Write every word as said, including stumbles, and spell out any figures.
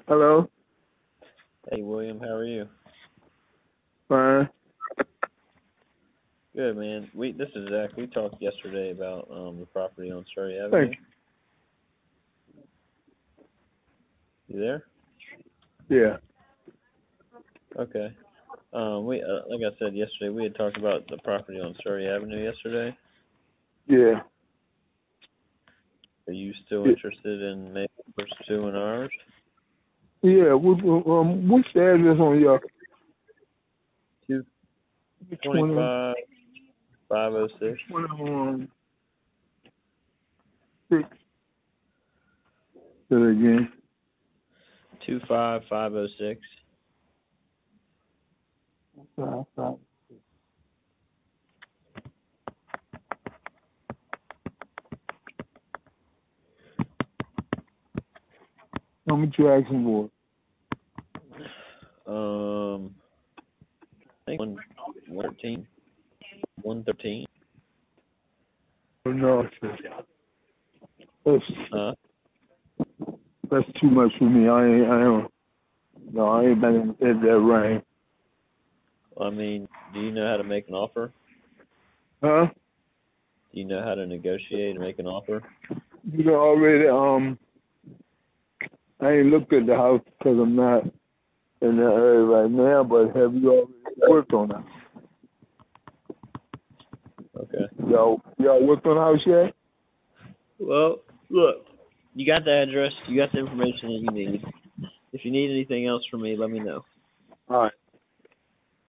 Hello. Hey, William, how are you? Fine. Good, man. We this is Zach. We talked yesterday about um the property on Surrey Avenue. Thank You there? you. Yeah. Okay. Um, we uh, like I said yesterday, we had talked about the property on Surrey Avenue yesterday. Yeah. Are you still Yeah. interested in maybe pursuing ours? Yeah. What, um, what's the address on your Two twenty? twenty-five five oh six. Twenty-one six. Say it again. Two five five oh six. Five, five. How much you asking for? Um, I think one thirteen. One thirteen. No, sir. That's Huh? that's too much for me. I ain't. I don't. No, I ain't been in, in that range. I mean, do you know how to make an offer? Huh? Do you know how to negotiate and make an offer? You know already. Um, I ain't looked at the house because I'm not in the area right now. But have you already worked on it? Okay. Y'all, y'all worked on the house yet? Well, look, you got the address, you got the information that you need. If you need anything else from me, let me know. All right.